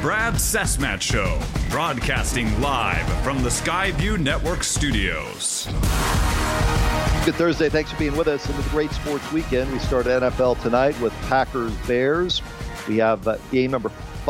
Brad Cessmat Show, broadcasting live from the Skyview Network studios. Good Thursday. Thanks for being with us into the great sports weekend. We start NFL tonight with Packers-Bears. We have game number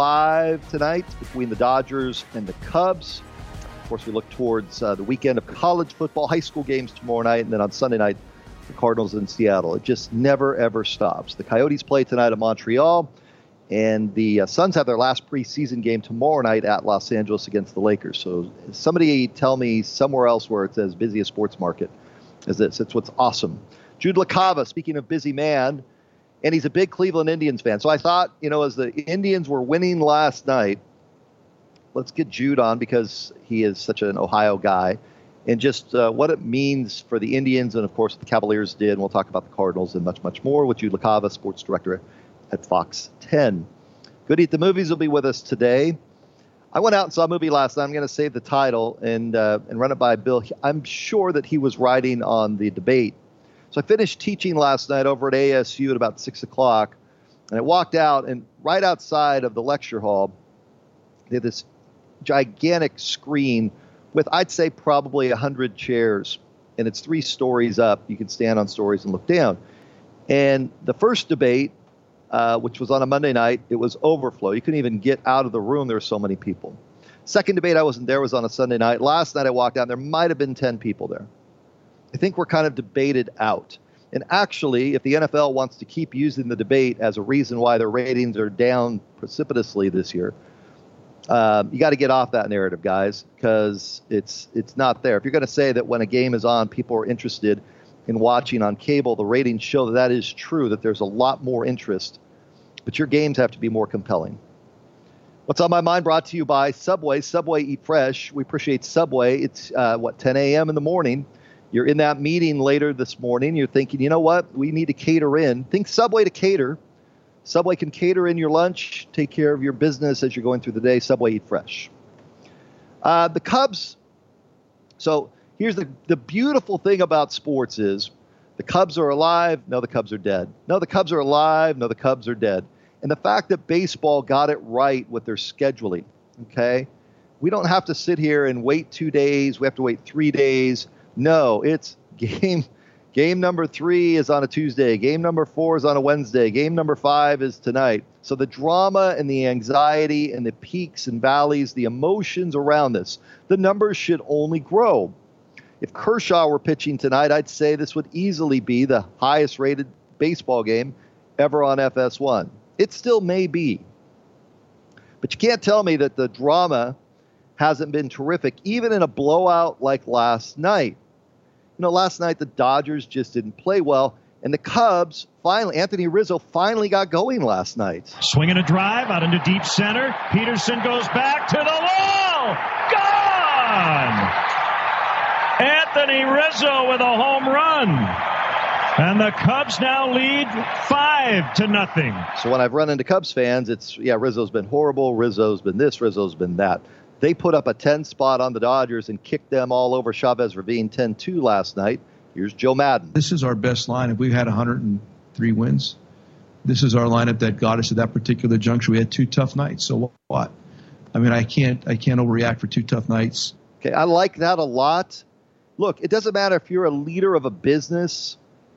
5 tonight between the Dodgers and the Cubs. Of course, we look towards the weekend of college football, high school games tomorrow night, and then on Sunday night, the Cardinals in Seattle. It just never, ever stops. The Coyotes play tonight at Montreal, and the Suns have their last preseason game tomorrow night at Los Angeles against the Lakers. So somebody tell me somewhere else where it's as busy a sports market as this. It's what's awesome. Jude LaCava, speaking of busy man, and he's a big Cleveland Indians fan. So I thought, as the Indians were winning last night, let's get Jude on because he is such an Ohio guy, and just what it means for the Indians and, of course, what the Cavaliers did. And we'll talk about the Cardinals and much, much more with Jude LaCava, sports director at Fox 10. Goody at the Movies will be with us today. I went out and saw a movie last night. I'm going to save the title and run it by Bill. I'm sure that he was writing on the debate. So I finished teaching last night over at ASU at about 6 o'clock, and I walked out, and right outside of the lecture hall, they had this gigantic screen with, I'd say, probably 100 chairs, and it's 3 stories up. You can stand on stories and look down. And the first debate, which was on a Monday night, it was overflow. You couldn't even get out of the room. There were so many people. Second debate, I wasn't there, was on a Sunday night. Last night I walked out, there might have been 10 people there. I think we're kind of debated out. And actually, if the NFL wants to keep using the debate as a reason why their ratings are down precipitously this year, you got to get off that narrative, guys, because it's not there. If you're going to say that when a game is on, people are interested in watching on cable, the ratings show that is true, that there's a lot more interest. But your games have to be more compelling. What's on my mind brought to you by Subway. Subway, eat fresh. We appreciate Subway. It's, 10 a.m. in the morning. You're in that meeting later this morning. You're thinking, you know what? We need to cater in. Think Subway to cater. Subway can cater in your lunch, take care of your business as you're going through the day. Subway, eat fresh. The Cubs. So here's the beautiful thing about sports is the Cubs are alive. No, the Cubs are dead. No, the Cubs are alive. No, the Cubs are dead. And the fact that baseball got it right with their scheduling, okay? We don't have to sit here and wait 2 days. We have to wait 3 days. No, it's game number 3 is on a Tuesday. Game number 4 is on a Wednesday. Game number 5 is tonight. So the drama and the anxiety and the peaks and valleys, the emotions around this, the numbers should only grow. If Kershaw were pitching tonight, I'd say this would easily be the highest rated baseball game ever on FS1. It still may be. But you can't tell me that the drama hasn't been terrific, even in a blowout like last night. Last night the Dodgers just didn't play well, and the Cubs finally, Anthony Rizzo finally got going last night. Swinging a drive out into deep center. Peterson goes back to the wall. Gone! Anthony Rizzo with a home run. And the Cubs now lead 5-0. So when I've run into Cubs fans, it's, Rizzo's been horrible. Rizzo's been this. Rizzo's been that. They put up a 10 spot on the Dodgers and kicked them all over Chavez Ravine 10-2 last night. Here's Joe Madden. This is our best lineup. We've had 103 wins. This is our lineup that got us to that particular juncture. We had 2 tough nights. So what? I mean, I can't overreact for 2 tough nights. Okay, I like that a lot. Look, it doesn't matter if you're a leader of a business,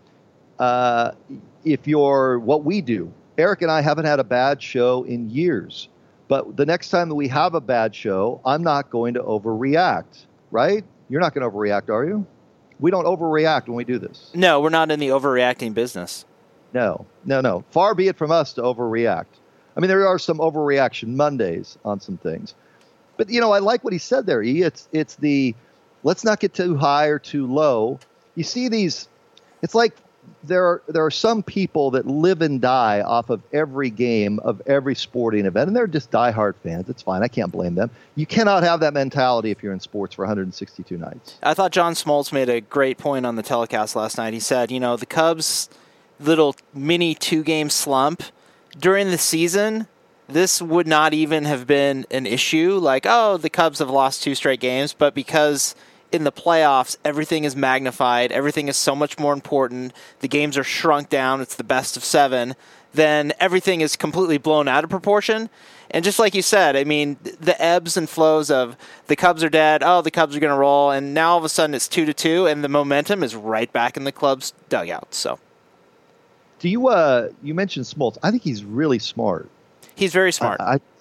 if you're what we do. Eric and I haven't had a bad show in years. But the next time that we have a bad show, I'm not going to overreact, right? You're not going to overreact, are you? We don't overreact when we do this. No, we're not in the overreacting business. No. Far be it from us to overreact. I mean, there are some overreaction Mondays on some things. But, I like what he said there, E. It's the let's not get too high or too low. You see these, it's like there are some people that live and die off of every game of every sporting event, and they're just diehard fans. It's fine. I can't blame them. You cannot have that mentality if you're in sports for 162 nights. I thought John Smoltz made a great point on the telecast last night. He said, the Cubs' little mini 2-game slump during the season, this would not even have been an issue. Like, the Cubs have lost 2 straight games, but because in the playoffs, everything is magnified. Everything is so much more important. The games are shrunk down. It's the best of 7. Then everything is completely blown out of proportion. And just like you said, I mean, the ebbs and flows of the Cubs are dead, the Cubs are going to roll, and now all of a sudden it's 2-2, and the momentum is right back in the club's dugout. So, do you mentioned Smoltz? I think he's really smart. He's very smart.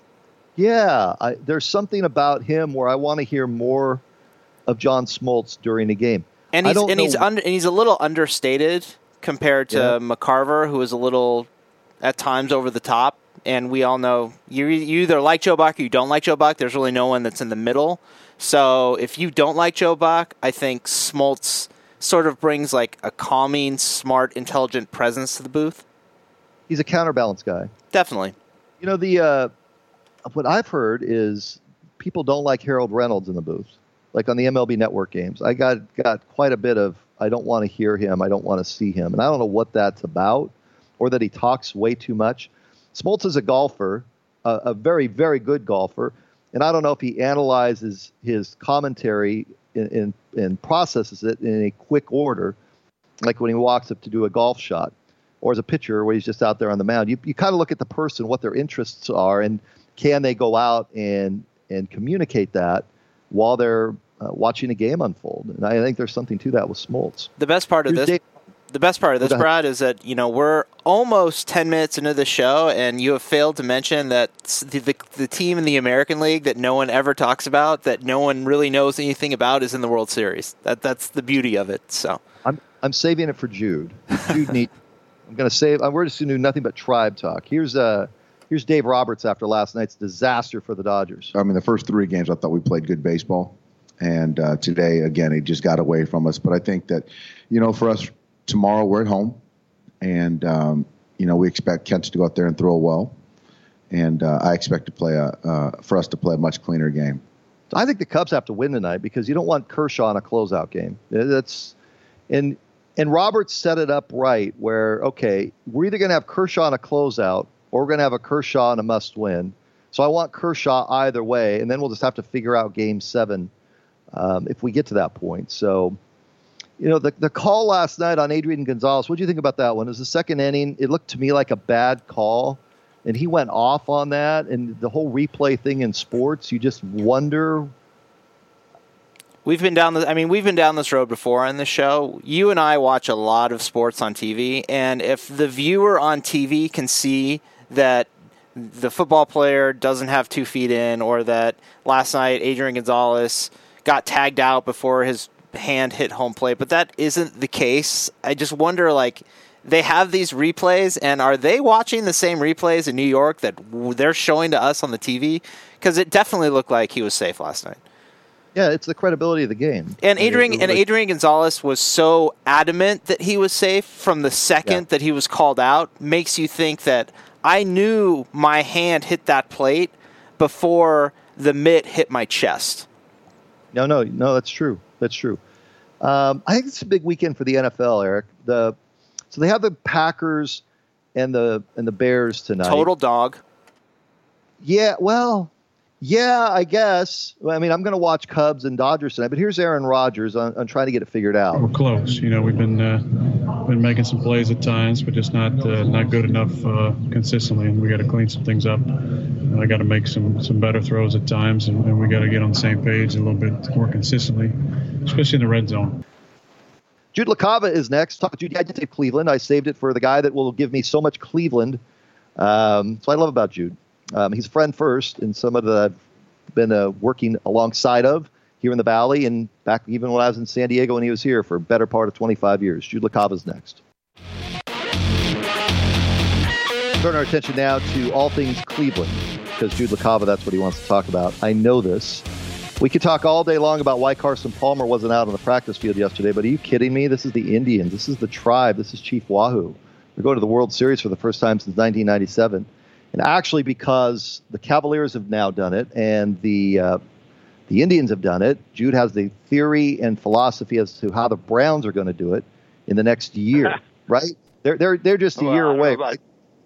There's something about him where I want to hear more of John Smoltz during the game. And he's a little understated compared to McCarver, who is a little at times over the top. And we all know you either like Joe Buck or you don't like Joe Buck. There's really no one that's in the middle. So if you don't like Joe Buck, I think Smoltz sort of brings like a calming, smart, intelligent presence to the booth. He's a counterbalance guy. Definitely. You know, what I've heard is people don't like Harold Reynolds in the booth. Like on the MLB Network games, I got quite a bit of, I don't want to hear him, I don't want to see him. And I don't know what that's about, or that he talks way too much. Smoltz is a golfer, a very, very good golfer, and I don't know if he analyzes his commentary and processes it in a quick order, like when he walks up to do a golf shot, or as a pitcher where he's just out there on the mound. You kind of look at the person, what their interests are, and can they go out and communicate that while they're watching a game unfold. And I think there's something to that with Smoltz. The best part of this, Brad, is that we're almost 10 minutes into the show, and you have failed to mention that the team in the American League that no one ever talks about, that no one really knows anything about, is in the World Series. That's the beauty of it. So I'm saving it for Jude. I'm going to save. We're just going to do nothing but tribe talk. Here's Dave Roberts after last night's disaster for the Dodgers. I mean, the first three games, I thought we played good baseball. And today, again, it just got away from us. But I think that, for us, tomorrow we're at home. And, we expect Kent to go out there and throw well. And I expect for us to play a much cleaner game. I think the Cubs have to win tonight because you don't want Kershaw in a closeout game. And Roberts set it up right where, okay, we're either going to have Kershaw in a closeout or we're going to have a Kershaw in a must-win. So I want Kershaw either way, and then we'll just have to figure out Game 7 if we get to that point. So, the call last night on Adrian Gonzalez, what do you think about that one? It was the second inning. It looked to me like a bad call, and he went off on that. And the whole replay thing in sports, you just wonder. We've been down this road before on the show. You and I watch a lot of sports on TV, and if the viewer on TV can see that the football player doesn't have 2 feet in, or that last night Adrian Gonzalez got tagged out before his hand hit home plate, but that isn't the case. I just wonder, they have these replays, and are they watching the same replays in New York that they're showing to us on the TV? Because it definitely looked like he was safe last night. Yeah, it's the credibility of the game. And Adrian Gonzalez was so adamant that he was safe from the second that he was called out, makes you think that I knew my hand hit that plate before the mitt hit my chest. No, that's true. That's true. I think it's a big weekend for the NFL, Eric. So they have the Packers and the Bears tonight. Total dog. Yeah, well, yeah, I guess. I mean, I'm going to watch Cubs and Dodgers tonight, but here's Aaron Rodgers on trying to get it figured out. We're close. We've been making some plays at times, but just not good enough consistently, and we got to clean some things up. I got to make some better throws at times, and we got to get on the same page a little bit more consistently, especially in the red zone. Jude LaCava is next. Jude, I did say Cleveland. I saved it for the guy that will give me so much Cleveland. So I love about Jude. He's a friend first, and someone that I've been working alongside of here in the Valley, and back even when I was in San Diego when he was here for a better part of 25 years. Jude LaCava's next. Turn our attention now to all things Cleveland, because Jude LaCava, that's what he wants to talk about. I know this. We could talk all day long about why Carson Palmer wasn't out on the practice field yesterday, but are you kidding me? This is the Indians. This is the Tribe. This is Chief Wahoo. They're going to the World Series for the first time since 1997. And actually, because the Cavaliers have now done it and the Indians have done it, Jude has the theory and philosophy as to how the Browns are going to do it in the next year, right? They're just a year away. Right?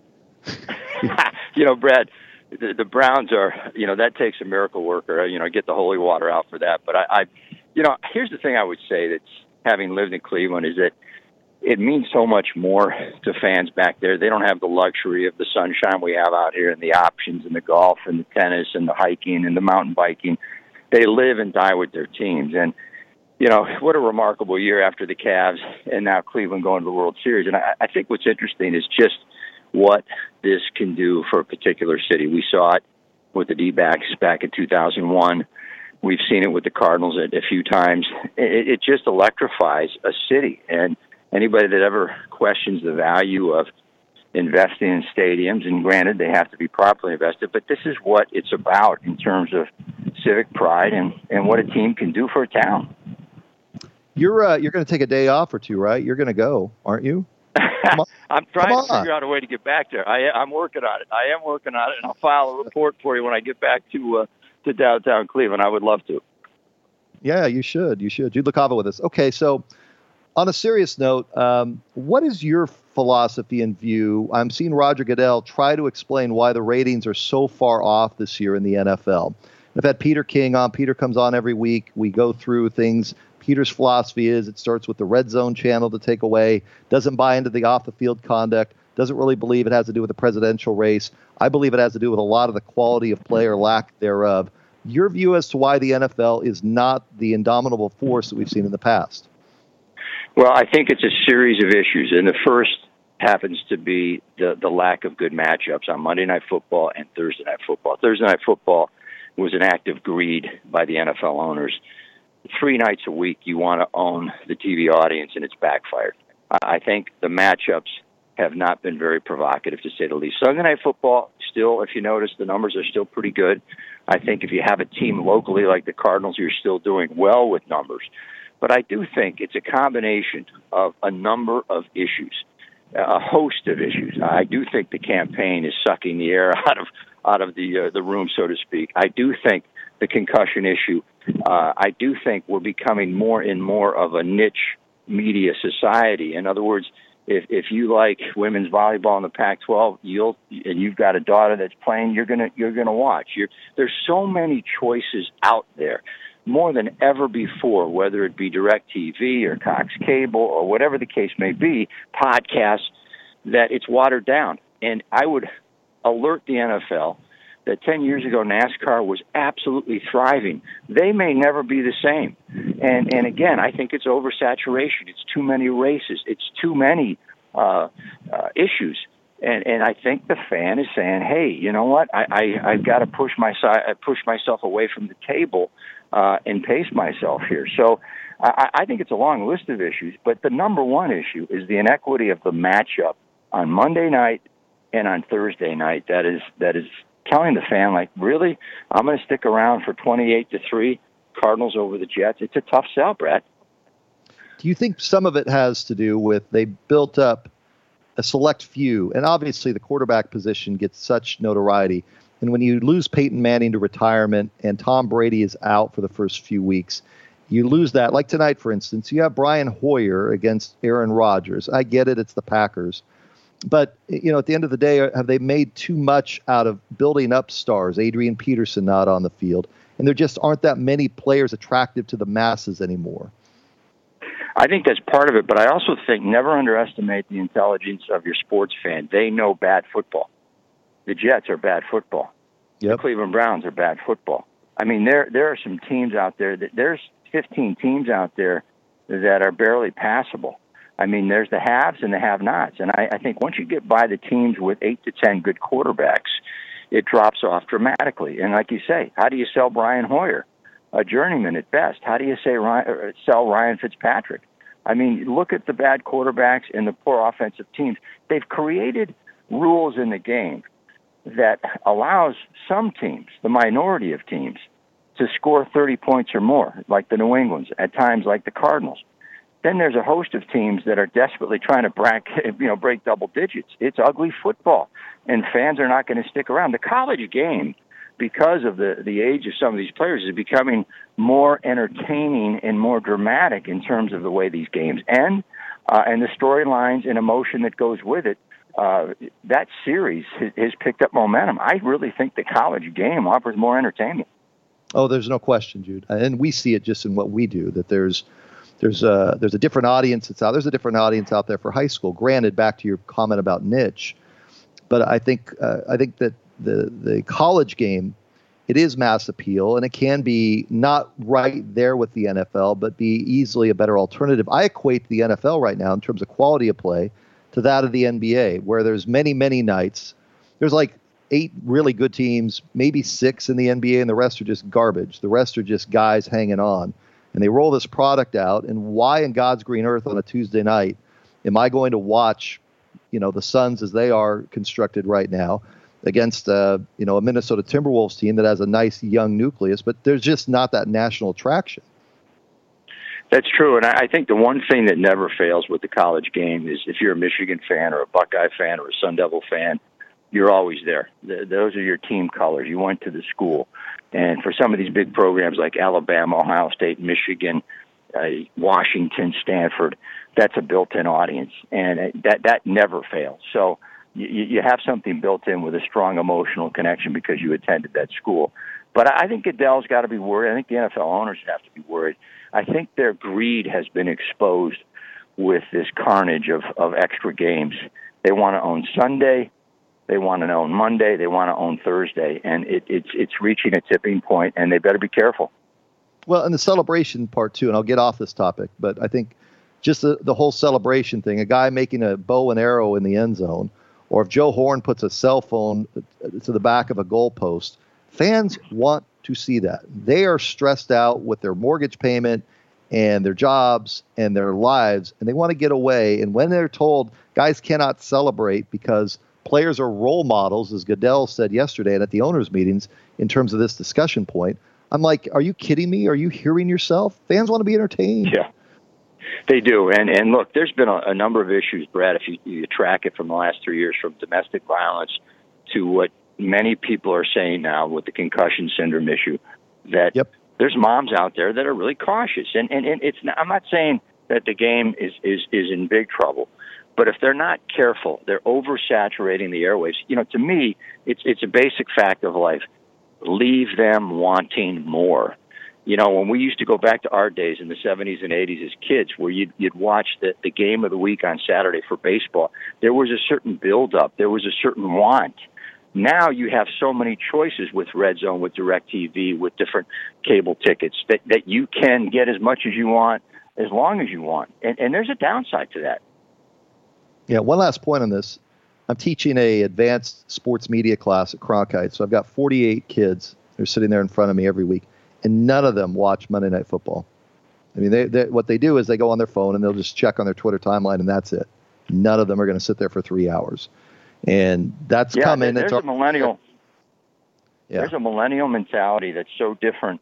Brad, the Browns are, that takes a miracle worker, get the holy water out for that. But I here's the thing I would say that's having lived in Cleveland is that it means so much more to fans back there. They don't have the luxury of the sunshine we have out here and the options and the golf and the tennis and the hiking and the mountain biking. They live and die with their teams. And, you know, what a remarkable year after the Cavs and now Cleveland going to the World Series. And I think what's interesting is just what this can do for a particular city. We saw it with the D-backs back in 2001. We've seen it with the Cardinals a few times. It just electrifies a city. And anybody that ever questions the value of investing in stadiums, and granted, they have to be properly invested, but this is what it's about in terms of civic pride and what a team can do for a town. You're going to take a day off or two, right? You're going to go, aren't you? I'm trying to figure out a way to get back there. I'm working on it. I am working on it, and I'll file a report for you when I get back to downtown Cleveland. I would love to. Yeah, you should. Jude LaCava with us. Okay, so on a serious note, what is your philosophy and view? I'm seeing Roger Goodell try to explain why the ratings are so far off this year in the NFL. I've had Peter King on. Peter comes on every week. We go through things. Peter's philosophy is it starts with the red zone channel to take away, doesn't buy into the off-the-field conduct, doesn't really believe it has to do with the presidential race. I believe it has to do with a lot of the quality of play or lack thereof. Your view as to why the NFL is not the indomitable force that we've seen in the past? Well, I think it's a series of issues, and the first happens to be the lack of good matchups on Monday Night Football and Thursday Night Football. Thursday Night Football was an act of greed by the NFL owners. 3 nights a week, you want to own the TV audience, and it's backfired. I think the matchups have not been very provocative, to say the least. Sunday Night Football, still, if you notice, the numbers are still pretty good. I think if you have a team locally like the Cardinals, you're still doing well with numbers. But I do think it's a combination of a number of issues, a host of issues. I do think the campaign is sucking the air out of the room, so to speak. I do think the concussion issue. I do think we're becoming more and more of a niche media society. In other words, if you like women's volleyball in the Pac-12, and you've got a daughter that's playing, you're gonna watch. There's so many choices out there, more than ever before, whether it be DirecTV or Cox Cable or whatever the case may be, podcasts, that it's watered down. And I would alert the NFL that 10 years ago NASCAR was absolutely thriving. They may never be the same. And again, I think it's oversaturation. It's too many races. It's too many issues. And I think the fan is saying, hey, you know what? I've got to push myself away from the table and pace myself here. So I think it's a long list of issues, but the number one issue is the inequity of the matchup on Monday night and on Thursday night. That is telling the fan, like, really, I'm going to stick around for 28-3 Cardinals over the Jets. It's a tough sell, Brett. Do you think some of it has to do with they built up a select few, and obviously the quarterback position gets such notoriety, and when you lose Peyton Manning to retirement and Tom Brady is out for the first few weeks, you lose that. Like tonight, for instance, you have Brian Hoyer against Aaron Rodgers. I get it, it's the Packers. But, you know, at the end of the day, have they made too much out of building up stars? Adrian Peterson not on the field. And there just aren't that many players attractive to the masses anymore. I think that's part of it, but I also think never underestimate the intelligence of your sports fan. They know bad football. The Jets are bad football. Yep. The Cleveland Browns are bad football. I mean, there are some teams out there. There's 15 teams out there that are barely passable. I mean, there's the haves and the have-nots. And I think once you get by the teams with 8 to 10 good quarterbacks, it drops off dramatically. And like you say, how do you sell Brian Hoyer? A journeyman at best. How do you sell Ryan Fitzpatrick? I mean, look at the bad quarterbacks and the poor offensive teams. They've created rules in the game that allows some teams, the minority of teams, to score 30 points or more, like the New Englands, at times like the Cardinals. Then there's a host of teams that are desperately trying to break double digits. It's ugly football, and fans are not going to stick around. The college game, because of the age of some of these players, is becoming more entertaining and more dramatic in terms of the way these games end and the storylines and emotion that goes with it. That series has picked up momentum. I really think the college game offers more entertainment. Oh, there's no question, Jude. And we see it just in what we do, that there's there's a different audience that's out. There's a different audience out there for high school. Granted, back to your comment about niche, but I think that the college game, it is mass appeal, and it can be not right there with the NFL, but be easily a better alternative. I equate the NFL right now in terms of quality of play to that of the NBA, where there's many, many nights. There's like 8 really good teams, maybe 6 in the NBA, and the rest are just garbage. The rest are just guys hanging on. And they roll this product out, and why in God's green earth on a Tuesday night am I going to watch, the Suns as they are constructed right now against, a Minnesota Timberwolves team that has a nice young nucleus, but there's just not that national attraction. That's true, and I think the one thing that never fails with the college game is if you're a Michigan fan or a Buckeye fan or a Sun Devil fan, you're always there. Those are your team colors. You went to the school. And for some of these big programs like Alabama, Ohio State, Michigan, Washington, Stanford, that's a built-in audience, and that never fails. So you have something built in with a strong emotional connection because you attended that school. But I think Goodell's got to be worried. I think the NFL owners have to be worried. I think their greed has been exposed with this carnage of extra games. They want to own Sunday. They want to own Monday. They want to own Thursday. And it's reaching a tipping point, and they better be careful. Well, and the celebration part, too, and I'll get off this topic, but I think just the whole celebration thing, a guy making a bow and arrow in the end zone, or if Joe Horn puts a cell phone to the back of a goalpost, fans want to see that. They are stressed out with their mortgage payment and their jobs and their lives, and they want to get away. And when they're told guys cannot celebrate because players are role models, as Goodell said yesterday and at the owners' meetings in terms of this discussion point, I'm like, are you kidding me? Are you hearing yourself? Fans want to be entertained. Yeah, they do. And look, there's been a number of issues, Brad, if you track it from the last 3 years, from domestic violence to what many people are saying now with the concussion syndrome issue, that there's moms out there that are really cautious. And it's not, I'm not saying that the game is in big trouble. But if they're not careful, they're oversaturating the airwaves. To me, it's a basic fact of life. Leave them wanting more. When we used to go back to our days in the 70s and 80s as kids, where you'd watch the game of the week on Saturday for baseball, there was a certain build-up. There was a certain want. Now you have so many choices with Red Zone, with DirecTV, with different cable tickets that you can get as much as you want, as long as you want. And there's a downside to that. Yeah, one last point on this. I'm teaching a advanced sports media class at Cronkite, so I've got 48 kids. They're sitting there in front of me every week, and none of them watch Monday Night Football. I mean, what they do is they go on their phone and they'll just check on their Twitter timeline, and that's it. None of them are going to sit there for 3 hours, and that's coming. There's a millennial. Yeah. There's a millennial mentality that's so different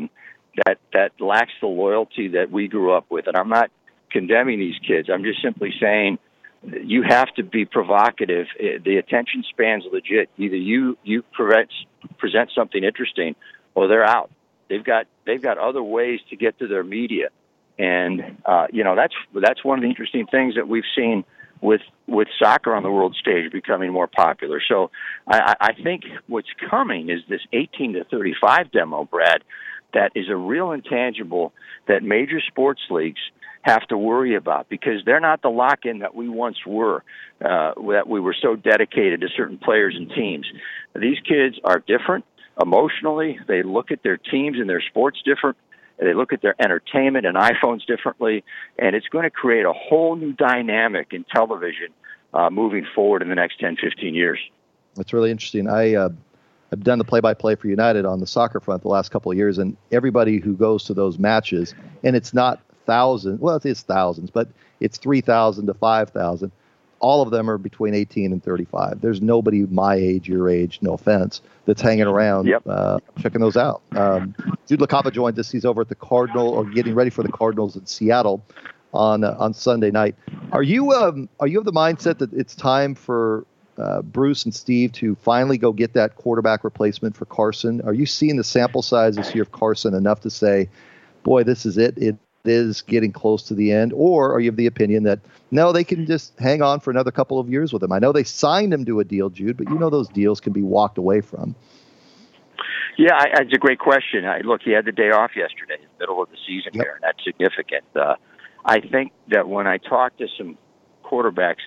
that lacks the loyalty that we grew up with, and I'm not condemning these kids. I'm just simply saying, you have to be provocative. The attention span's legit. Either you present something interesting, or they're out. They've got other ways to get to their media, and that's one of the interesting things that we've seen with soccer on the world stage becoming more popular. So I think what's coming is this 18 to 35 demo, Brad, that is a real intangible that major sports leagues have to worry about, because they're not the lock-in that we once were, that we were so dedicated to certain players and teams. These kids are different emotionally. They look at their teams and their sports different. They look at their entertainment and iPhones differently, and it's going to create a whole new dynamic in television moving forward in the next 10, 15 years. That's really interesting. I've done the play-by-play for United on the soccer front the last couple of years, and everybody who goes to those matches, and it's not thousands, well, it's thousands, but it's 3,000 to 5,000. All of them are between 18 and 35. There's nobody my age, your age, no offense, that's hanging around checking those out. Jude LaCava joined us. He's over at the Cardinal, or getting ready for the Cardinals in Seattle on Sunday night. Are you of the mindset that it's time for Bruce and Steve to finally go get that quarterback replacement for Carson? Are you seeing the sample size this year of Carson enough to say, boy, this is it? It is getting close to the end? Or are you of the opinion that, no, they can just hang on for another couple of years with him? I know they signed him to a deal, Jude, but those deals can be walked away from. Yeah, it's a great question. Look, he had the day off yesterday, in the middle of the season here, and that's significant. I think that when I talk to some quarterback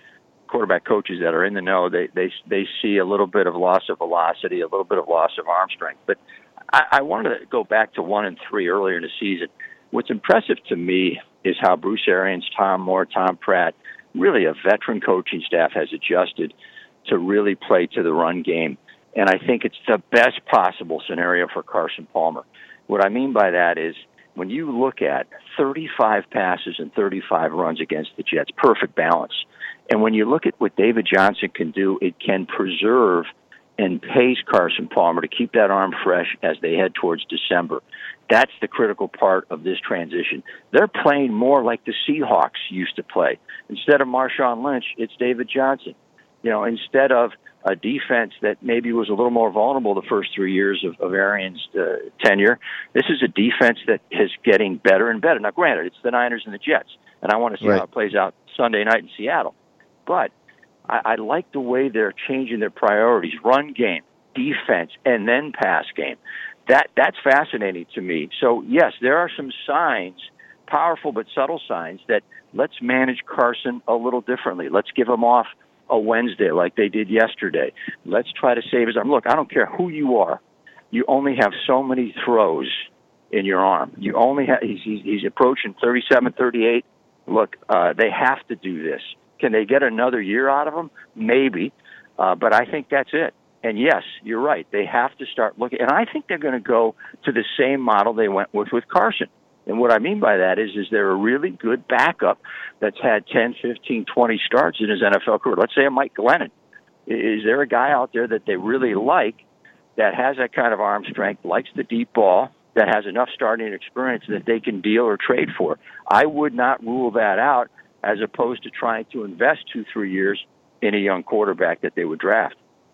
coaches that are in the know, they see a little bit of loss of velocity, a little bit of loss of arm strength. But I wanted to go back to 1 and 3 earlier in the season. What's impressive to me is how Bruce Arians, Tom Moore, Tom Pratt, really a veteran coaching staff has adjusted to really play to the run game. And I think it's the best possible scenario for Carson Palmer. What I mean by that is when you look at 35 passes and 35 runs against the Jets, perfect balance. And when you look at what David Johnson can do, it can preserve and pace Carson Palmer to keep that arm fresh as they head towards December. That's the critical part of this transition. They're playing more like the Seahawks used to play. Instead of Marshawn Lynch, it's David Johnson. Instead of a defense that maybe was a little more vulnerable the first 3 years of Arians' tenure, this is a defense that is getting better and better. Now, granted, it's the Niners and the Jets, and I want to see how it plays out Sunday night in Seattle. But I like the way they're changing their priorities: run game, defense, and then pass game. That's fascinating to me. So, yes, there are some signs, powerful but subtle signs, that let's manage Carson a little differently. Let's give him off a Wednesday like they did yesterday. Let's try to save his arm. Look, I don't care who you are. You only have so many throws in your arm. You only have, he's approaching 37, 38. Look, they have to do this. Can they get another year out of him? Maybe. But I think that's it. And yes, you're right. They have to start looking. And I think they're going to go to the same model they went with Carson. And what I mean by that is they're a really good backup that's had 10, 15, 20 starts in his NFL career. Let's say a Mike Glennon. Is there a guy out there that they really like that has that kind of arm strength, likes the deep ball, that has enough starting experience that they can deal or trade for? I would not rule that out as opposed to trying to invest 2-3 years in a young quarterback that they would draft.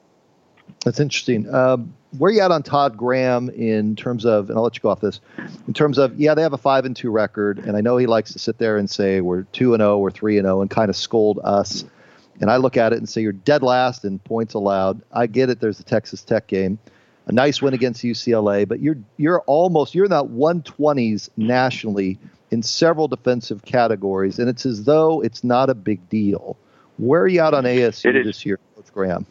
That's interesting. Where are you at on Todd Graham in terms of, and I'll let you go off this, in terms of, they have a 5-2 record, and I know he likes to sit there and say we're 2-0, we're 3-0, and kind of scold us. And I look at it and say you're dead last in points allowed. I get it. There's the Texas Tech game, a nice win against UCLA, but you're in that 120s nationally in several defensive categories, and it's as though it's not a big deal. Where are you out on ASU this year, Coach Graham?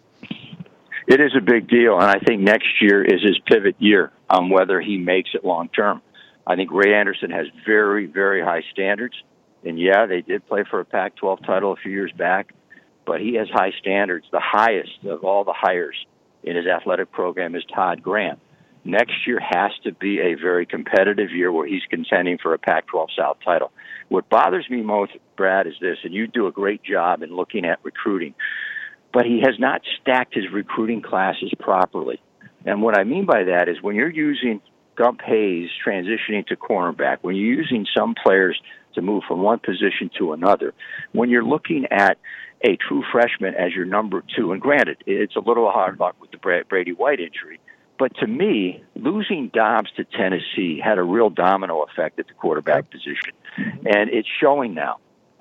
It is a big deal, and I think next year is his pivot year on whether he makes it long term. I think Ray Anderson has very, very high standards, and they did play for a Pac-12 title a few years back, but he has high standards. The highest of all the hires in his athletic program is Todd Graham. Next year has to be a very competitive year where he's contending for a Pac-12 South title. What bothers me most, Brad, is this, and you do a great job in looking at recruiting, but he has not stacked his recruiting classes properly. And what I mean by that is when you're using Gump Hayes transitioning to cornerback, when you're using some players to move from one position to another, when you're looking at a true freshman as your number 2, and granted, it's a little hard luck with the Brady White injury, but to me, losing Dobbs to Tennessee had a real domino effect at the quarterback position, and it's showing now.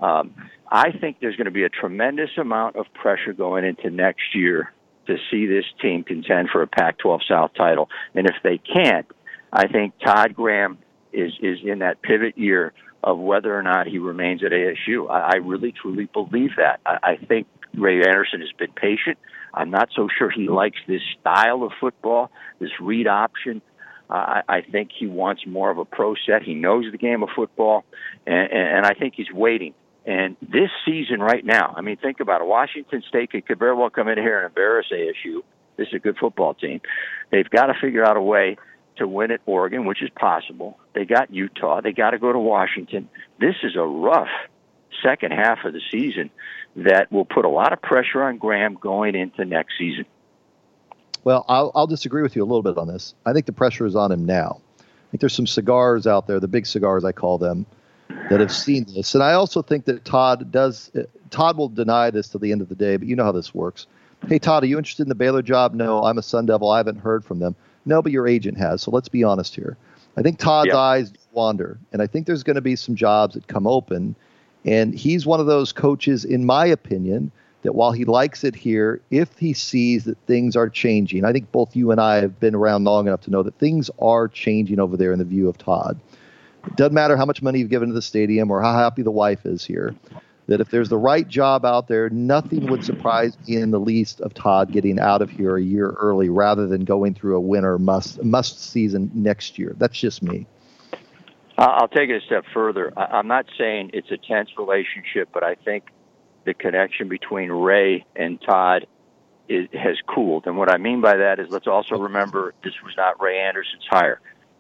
I think there's going to be a tremendous amount of pressure going into next year to see this team contend for a Pac-12 South title. And if they can't, I think Todd Graham is in that pivot year of whether or not he remains at ASU. I really, truly believe that. I think Ray Anderson has been patient. I'm not so sure he likes this style of football, this read option. I think he wants more of a pro set. He knows the game of football, and I think he's waiting. And this season right now, I mean, think about it. Washington State could very well come in here and embarrass ASU. This is a good football team. They've got to figure out a way to win at Oregon, which is possible. They got Utah. They got to go to Washington. This is a rough second half of the season that will put a lot of pressure on Graham going into next season. Well, I'll disagree with you a little bit on this. I think the pressure is on him now. I think there's some cigars out there, the big cigars I call them, that have seen this. And I also think that Todd will deny this till the end of the day, but you know how this works. Hey, Todd, are you interested in the Baylor job? No, I'm a Sun Devil. I haven't heard from them. No, but your agent has. So let's be honest here. I think Todd's eyes wander, and I think there's going to be some jobs that come open. And he's one of those coaches, in my opinion, that while he likes it here, if he sees that things are changing, I think both you and I have been around long enough to know that things are changing over there in the view of Todd. It doesn't matter how much money you've given to the stadium or how happy the wife is here, that if there's the right job out there, nothing would surprise me in the least of Todd getting out of here a year early rather than going through a winter must season next year. That's just me. I'll take it a step further. I'm not saying it's a tense relationship, but I think the connection between Ray and Todd has cooled. And what I mean by that is, let's also remember this was not Ray Anderson's hire.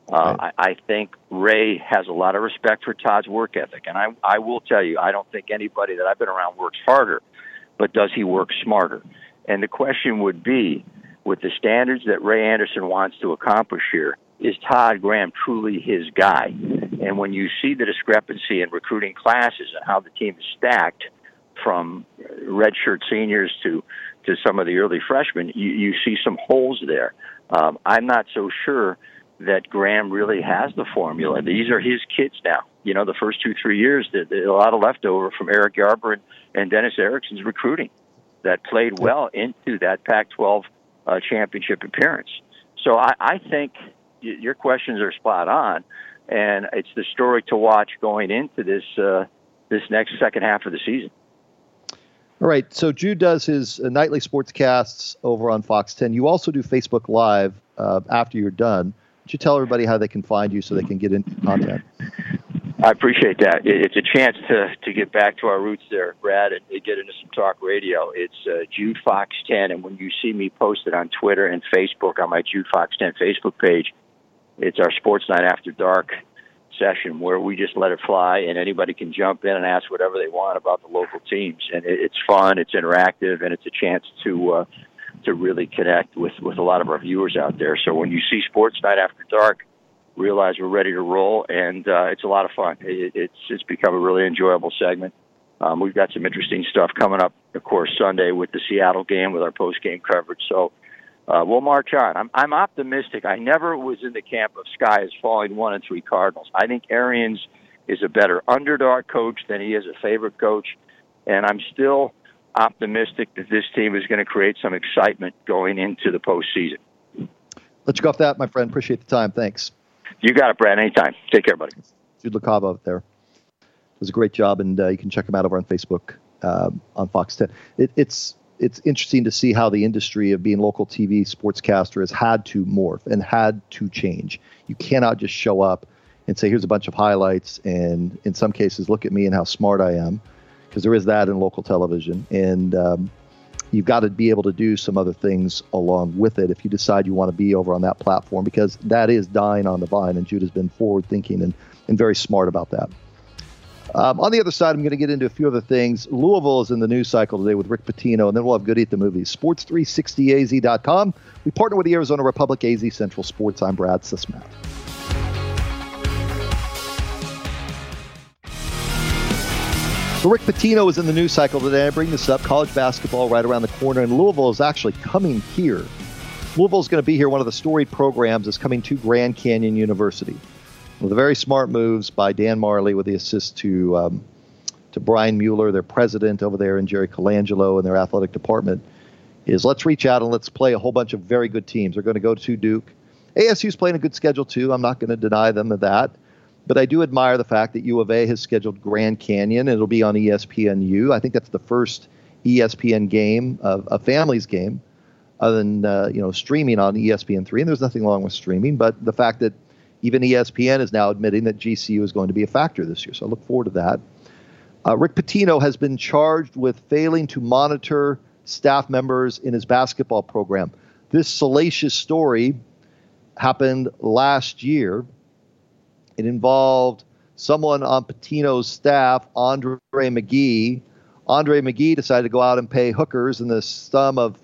I think Ray has a lot of respect for Todd's work ethic. And I will tell you, I don't think anybody that I've been around works harder, but does he work smarter? And the question would be, with the standards that Ray Anderson wants to accomplish here, is Todd Graham truly his guy? And when you see the discrepancy in recruiting classes and how the team is stacked, from redshirt seniors to some of the early freshmen, you see some holes there. I'm not so sure that Graham really has the formula. These are his kids now. You know, the first 2-3 years, there's a lot of leftover from Eric Yarber and Dennis Erickson's recruiting that played well into that Pac-12 championship appearance. So I think your questions are spot on, and it's the story to watch going into this next second half of the season. All right, so Jude does his nightly sportscasts over on Fox 10. You also do Facebook Live after you're done. Would you tell everybody how they can find you so they can get into content? I appreciate that. It's a chance to get back to our roots there, Brad, and get into some talk radio. It's Jude Fox 10, and when you see me posted on Twitter and Facebook on my Jude Fox 10 Facebook page, it's our Sports Night After Dark session where we just let it fly, and anybody can jump in and ask whatever they want about the local teams. And it's fun, it's interactive, and it's a chance to really connect with a lot of our viewers out there. So when you see Sports Night After Dark, realize we're ready to roll, and it's a lot of fun. It's become a really enjoyable segment. We've got some interesting stuff coming up, of course, Sunday with the Seattle game with our post-game coverage. So we'll march on. I'm optimistic. I never was in the camp of Sky is falling 1-3 Cardinals. I think Arians is a better underdog coach than he is a favorite coach, and I'm still optimistic that this team is going to create some excitement going into the postseason. Let's go off that, my friend. Appreciate the time. Thanks. You got it, Brad. Anytime. Take care, buddy. Jude LaCava out there does a great job, and you can check him out over on Facebook on Fox 10. It's interesting to see how the industry of being local TV sportscaster has had to morph and had to change. You cannot just show up and say, here's a bunch of highlights, and in some cases, look at me and how smart I am, because there is that in local television. And you've got to be able to do some other things along with it if you decide you want to be over on that platform, because that is dying on the vine, and Jude has been forward-thinking and very smart about that. On the other side, I'm going to get into a few other things. Louisville is in the news cycle today with Rick Pitino, and then we'll have Goody at the Movies. Sports360az.com. We partner with the Arizona Republic AZ Central Sports. I'm Brad Sismath. So Rick Pitino is in the news cycle today. I bring this up. College basketball right around the corner, and Louisville is actually coming here. Louisville is going to be here. One of the storied programs is coming to Grand Canyon University. One of the very smart moves by Dan Marley with the assist to Brian Mueller, their president over there, and Jerry Colangelo and their athletic department, is let's reach out and let's play a whole bunch of very good teams. They're going to go to Duke. ASU's playing a good schedule too. I'm not going to deny them of that. But I do admire the fact that U of A has scheduled Grand Canyon, and it'll be on ESPNU. I think that's the first ESPN game, a family's game, other than streaming on ESPN3. And there's nothing wrong with streaming, but the fact that even ESPN is now admitting that GCU is going to be a factor this year. So I look forward to that. Rick Pitino has been charged with failing to monitor staff members in his basketball program. This salacious story happened last year. It involved someone on Pitino's staff, Andre McGee. Andre McGee decided to go out and pay hookers in the sum of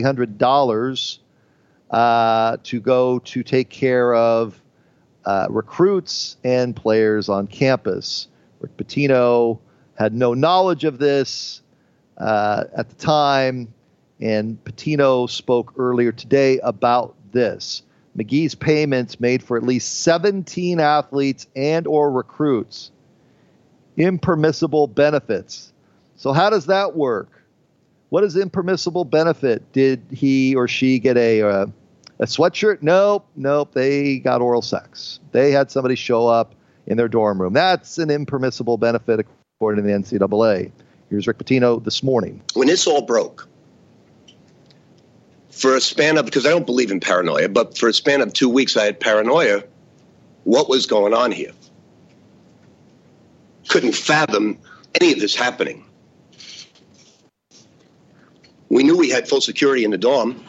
$5,300 to go to take care of recruits and players on campus. Rick Pitino had no knowledge of this at the time, and Pitino spoke earlier today about this. McGee's payments made for at least 17 athletes and or recruits impermissible benefits. So how does that work? What is impermissible benefit? Did he or she get a sweatshirt? Nope. They got oral sex. They had somebody show up in their dorm room. That's an impermissible benefit according to the NCAA. Here's Rick Pitino this morning. When this all broke, for a span of, because I don't believe in paranoia, but for a span of 2 weeks, I had paranoia. What was going on here? Couldn't fathom any of this happening. We knew we had full security in the dorm.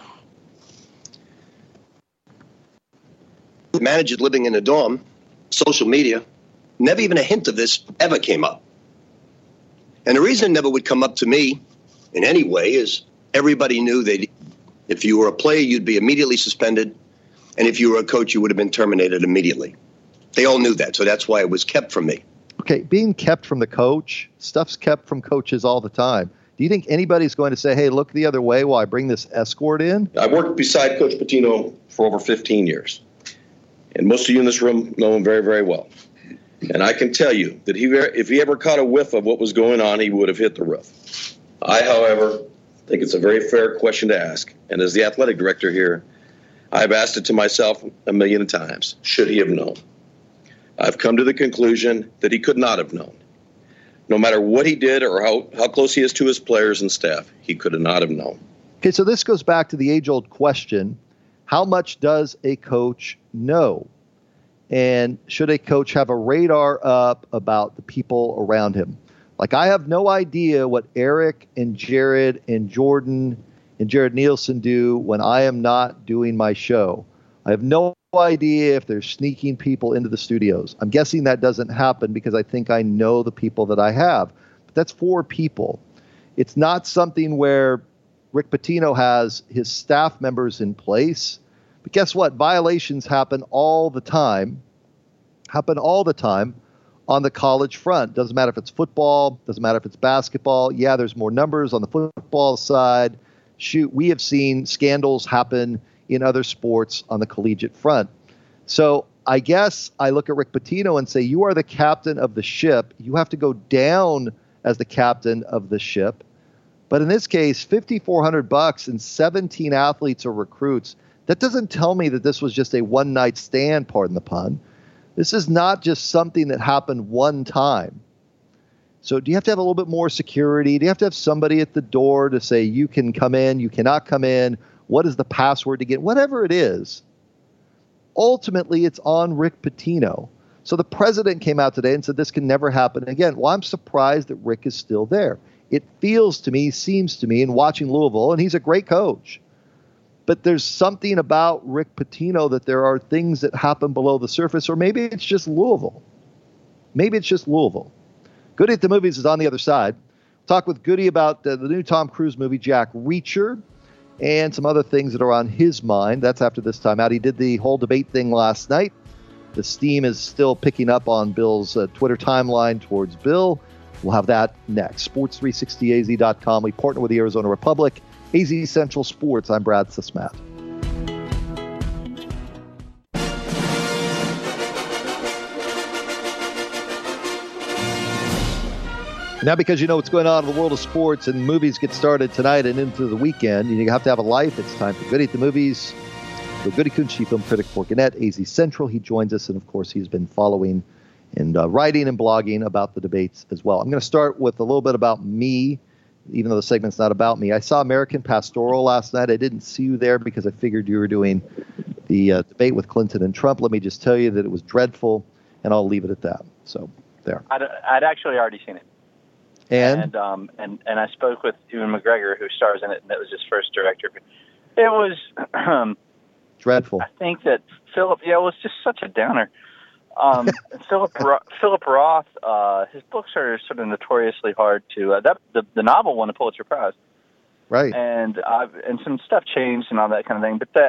Managers living in the dorm, social media, never even a hint of this ever came up. And the reason it never would come up to me in any way is everybody knew that if you were a player, you'd be immediately suspended. And if you were a coach, you would have been terminated immediately. They all knew that. So that's why it was kept from me. Okay, being kept from the coach, stuff's kept from coaches all the time. Do you think anybody's going to say, hey, look the other way while I bring this escort in? I worked beside Coach Pitino for over 15 years. And most of you in this room know him very, very well. And I can tell you that if he ever caught a whiff of what was going on, he would have hit the roof. I, however, think it's a very fair question to ask. And as the athletic director here, I've asked it to myself a million times. Should he have known? I've come to the conclusion that he could not have known. No matter what he did or how close he is to his players and staff, he could not have known. Okay, so this goes back to the age-old question, how much does a coach know? And should a coach have a radar up about the people around him? Like, I have no idea what Eric and Jared and Jordan and Jared Nielsen do when I am not doing my show. I have no idea if they're sneaking people into the studios. I'm guessing that doesn't happen because I think I know the people that I have. But that's 4 people. It's not something where Rick Pitino has his staff members in place. But guess what? Violations happen all the time on the college front. Doesn't matter if it's football, doesn't matter if it's basketball. Yeah, there's more numbers on the football side. Shoot, we have seen scandals happen in other sports on the collegiate front. So I guess I look at Rick Pitino and say, you are the captain of the ship. You have to go down as the captain of the ship. But in this case, $5,400 and 17 athletes or recruits, that doesn't tell me that this was just a one-night stand, pardon the pun. This is not just something that happened one time. So do you have to have a little bit more security? Do you have to have somebody at the door to say you can come in, you cannot come in? What is the password to get? Whatever it is, ultimately it's on Rick Pitino. So the president came out today and said this can never happen again. Well, I'm surprised that Rick is still there. It feels to me, seems to me, in watching Louisville, and he's a great coach, but there's something about Rick Pitino that there are things that happen below the surface, or maybe it's just Louisville. Goody at the Movies is on the other side. Talk with Goody about the new Tom Cruise movie, Jack Reacher, and some other things that are on his mind. That's after this time out. He did the whole debate thing last night. The steam is still picking up on Bill's Twitter timeline towards Bill. We'll have that next. Sports360az.com. We partner with the Arizona Republic. AZ Central Sports. I'm Brad Sismat. Now, because you know what's going on in the world of sports and movies get started tonight and into the weekend, you have to have a life. It's time for Goody at the Movies. So Goody Kunchi, film critic for Gannett, AZ Central. He joins us, and of course, he's been following and writing and blogging about the debates as well. I'm going to start with a little bit about me, even though the segment's not about me. I saw American Pastoral last night. I didn't see you there because I figured you were doing the debate with Clinton and Trump. Let me just tell you that it was dreadful, and I'll leave it at that. So there. I'd actually already seen it. And I spoke with Ewan McGregor, who stars in it, and that was his first director. It was dreadful. I think that Philip, it was just such a downer. Philip Roth, his books are sort of notoriously hard to. The novel won a Pulitzer Prize, right? And some stuff changed and all that kind of thing. But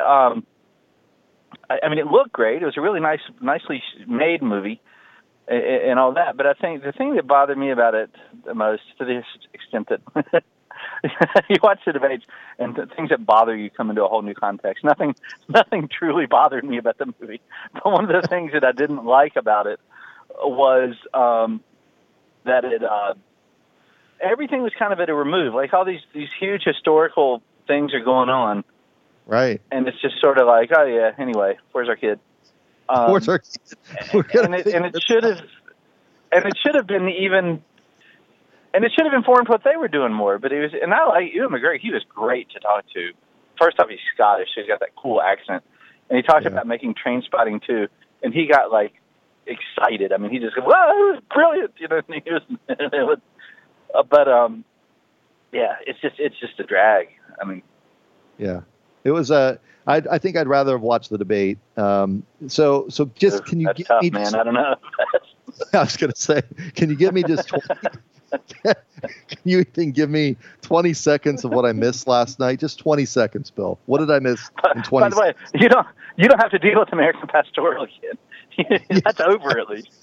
I mean, it looked great. It was a really nicely made movie. And all that, but I think the thing that bothered me about it the most, to the extent that you watch the debates and the things that bother you come into a whole new context. Nothing truly bothered me about the movie. But one of the things that I didn't like about it was that everything was kind of at a remove. Like all these huge historical things are going on. Right. And it's just sort of like, oh yeah, anyway, where's our kid? Where's our kid? And it should have been even, and it should have informed what they were doing more. But it was, and I like Ewan McGregor. He was great to talk to. First off, he's Scottish, so he's got that cool accent, and he talked about making Trainspotting too, and he got like excited. I mean, he just goes, "Wow, it was brilliant!" You know, and he was, but yeah, it's just a drag. I mean, yeah, it was I think I'd rather have watched the debate. So just can you that's give tough, me? man, just, I don't know. I was going to say, can you give me just? 20, can you even give me 20 seconds of what I missed last night? Just 20 seconds, Bill. What did I miss in 20? By the way, you don't have to deal with American Pastoral again. That's over at least.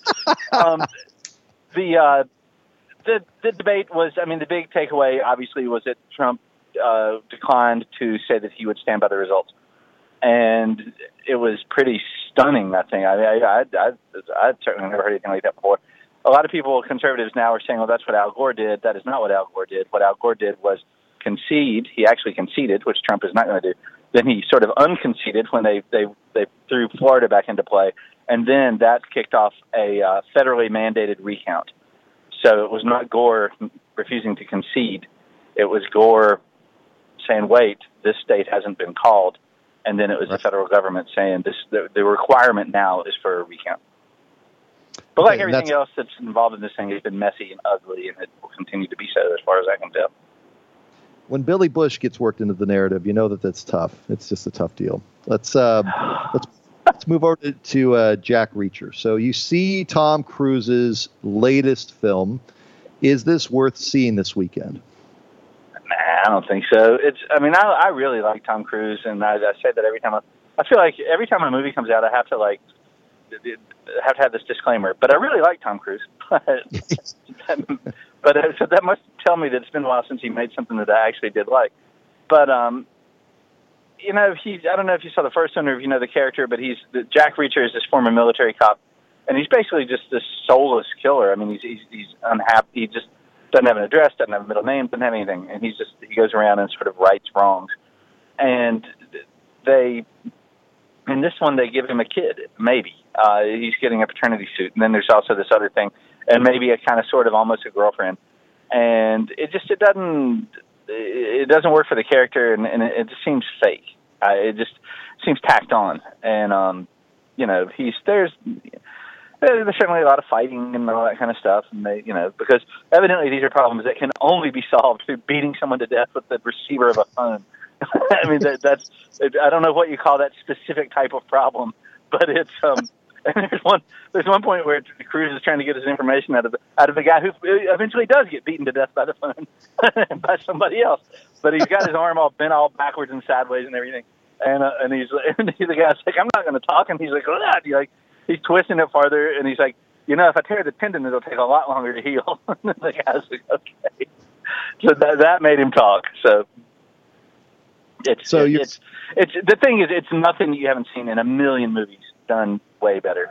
The debate was, I mean, the big takeaway obviously was that Trump declined to say that he would stand by the results, and it was pretty stunning. That thing. I'd certainly never heard anything like that before. A lot of people, conservatives now, are saying, "Well, that's what Al Gore did." That is not what Al Gore did. What Al Gore did was concede. He actually conceded, which Trump is not going to do. Then he sort of unconceded when they threw Florida back into play, and then that kicked off a federally mandated recount. So it was not Gore refusing to concede. It was Gore saying, wait, this state hasn't been called. And then it was the federal government saying the requirement now is for a recount. But like everything else that's involved in this thing, it's been messy and ugly, and it will continue to be so as far as I can tell. When Billy Bush gets worked into the narrative, you know that's tough. It's just a tough deal. Let's move over to Jack Reacher. So you see Tom Cruise's latest film. Is this worth seeing this weekend? Nah, I don't think so. I really like Tom Cruise, and I say that every time. I feel like every time a movie comes out, I have to have this disclaimer. But I really like Tom Cruise. So that must tell me that it's been a while since he made something that I actually did like. But I don't know if you saw the first one or if you know the character, but Jack Reacher is this former military cop, and he's basically just this soulless killer. I mean, he's unhappy. He just doesn't have an address, doesn't have a middle name, doesn't have anything, and he goes around and sort of rights wrongs. And in this one, they give him a kid, maybe. He's getting a paternity suit, and then there's also this other thing, and maybe a kind of sort of almost a girlfriend. And it doesn't work for the character, and it just seems fake. It just seems tacked on, and there's certainly a lot of fighting and all that kind of stuff, and because evidently these are problems that can only be solved through beating someone to death with the receiver of a phone. I mean, that's I don't know what you call that specific type of problem, but it's and there's one point where Cruise is trying to get his information out of the guy who eventually does get beaten to death by the phone by somebody else, but he's got his arm all bent all backwards and sideways and everything, and the guy's like, I'm not going to talk, and he's like, he's twisting it farther, and he's like, if I tear the tendon, it'll take a lot longer to heal. The guy's like, okay, so that made him talk. So it's the thing is, it's nothing you haven't seen in a million movies done way better.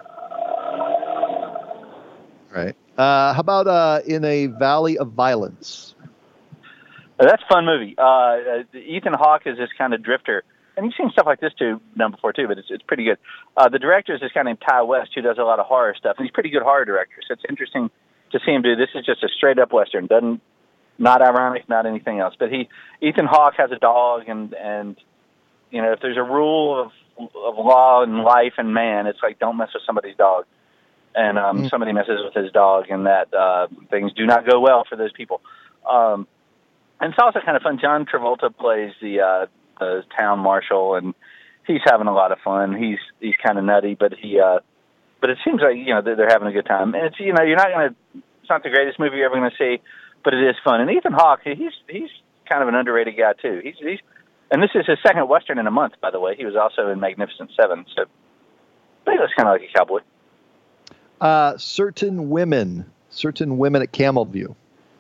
Right. How about In a Valley of Violence? That's a fun movie. Ethan Hawke is this kind of drifter, and you've seen stuff like this done before too, but it's pretty good. The director is this guy named Ty West, who does a lot of horror stuff, and he's a pretty good horror director. So it's interesting to see him do this. Is just a straight up Western, not ironic, not anything else. But Ethan Hawke has a dog, and if there's a rule of law and life and man, it's like don't mess with somebody's dog. And somebody messes with his dog, and that things do not go well for those people. And it's also kind of fun. John Travolta plays the town marshal, and he's having a lot of fun. He's kind of nutty, but it seems like they're having a good time. And it's it's not the greatest movie you're ever going to see, but it is fun. And Ethan Hawke, he's kind of an underrated guy too. And this is his second Western in a month, by the way. He was also in Magnificent Seven, so but he looks kind of like a cowboy. Certain Women at Camel View.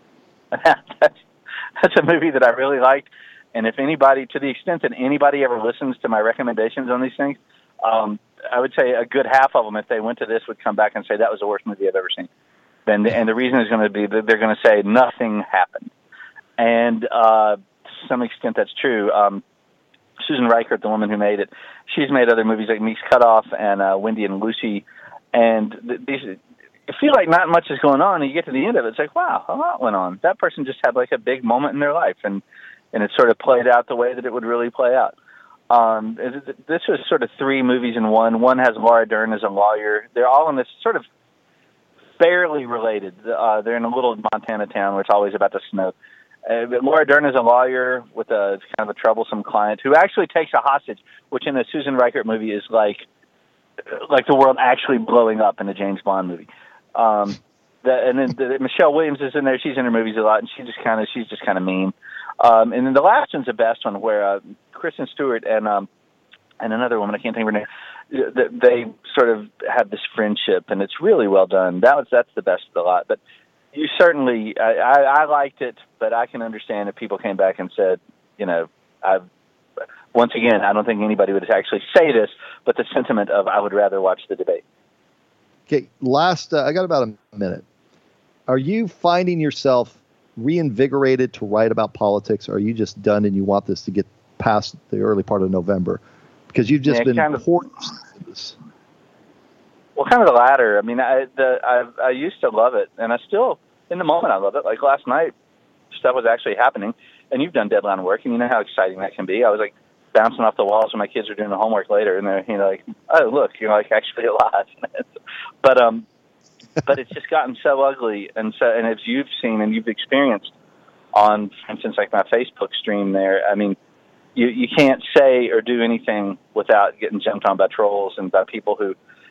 That's a movie that I really liked, and if anybody, to the extent that anybody ever listens to my recommendations on these things, I would say a good half of them, if they went to this, would come back and say that was the worst movie I've ever seen. And the reason is going to be that they're going to say nothing happened. And to some extent, that's true. Susan Reichert, the woman who made it, she's made other movies like Meek's Cutoff and Wendy and Lucy. And these, you feel like not much is going on, and you get to the end of it, it's like, wow, a lot went on. That person just had like a big moment in their life, and it sort of played out the way that it would really play out. This was sort of 3 movies in one. One has Laura Dern as a lawyer. They're all in this sort of fairly related. They're in a little Montana town where it's always about to snow. But Laura Dern is a lawyer with a kind of a troublesome client who actually takes a hostage, which in a Susan Reichert movie is like the world actually blowing up in a James Bond movie. And then Michelle Williams is in there. She's in her movies a lot, and she's just kind of mean. And then the last one's the best one, where Kristen Stewart and another woman, I can't think of her name, they sort of have this friendship, and it's really well done. That's the best of the lot. But you certainly, I liked it, but I can understand if people came back and said, once again, I don't think anybody would actually say this, but the sentiment of I would rather watch the debate. Okay, I got about a minute. Are you finding yourself reinvigorated to write about politics, or are you just done and you want this to get past the early part of November? Because you've just been poured into this. Well, kind of the latter. I mean, I used to love it, and I still, in the moment, I love it. Like last night, stuff was actually happening, and you've done deadline work, and you know how exciting that can be. I was like bouncing off the walls when my kids are doing the homework later, and they're like, oh, look, you're like actually alive. But it's just gotten so ugly, and as you've seen and you've experienced on, for instance, like my Facebook stream there, I mean, you can't say or do anything without getting jumped on by trolls and by people who,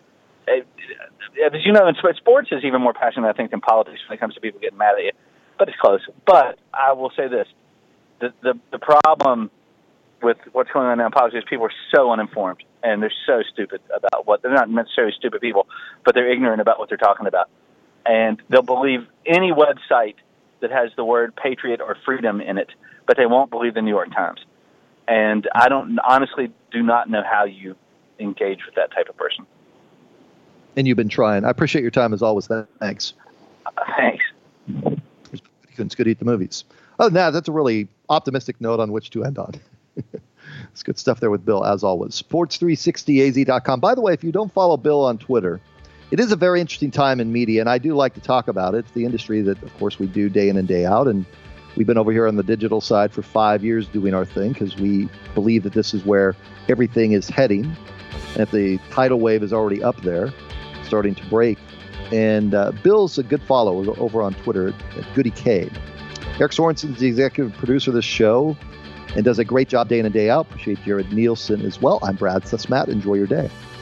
as you know, in sports is even more passionate, I think, than politics when it comes to people getting mad at you. But it's close. But I will say this: the problem with what's going on now in politics is people are so uninformed, and they're so stupid about what they're not necessarily stupid people, but they're ignorant about what they're talking about, and they'll believe any website that has the word patriot or freedom in it, but they won't believe the New York Times. And I honestly do not know how you engage with that type of person. And you've been trying. I appreciate your time as always. Thanks. Thanks. It's good to eat the movies. Oh, no, that's a really optimistic note on which to end on. It's good stuff there with Bill, as always. Sports360az.com. By the way, if you don't follow Bill on Twitter, it is a very interesting time in media, and I do like to talk about it. It's the industry that, of course, we do day in and day out, and we've been over here on the digital side for 5 years doing our thing because we believe that this is where everything is heading, and if the tidal wave is already up there, starting to break. And Bill's a good follow over on Twitter at Goody K. Eric Sorensen's the executive producer of this show and does a great job day in and day out. Appreciate Jared Nielsen as well. I'm Brad Sussmat. Enjoy your day.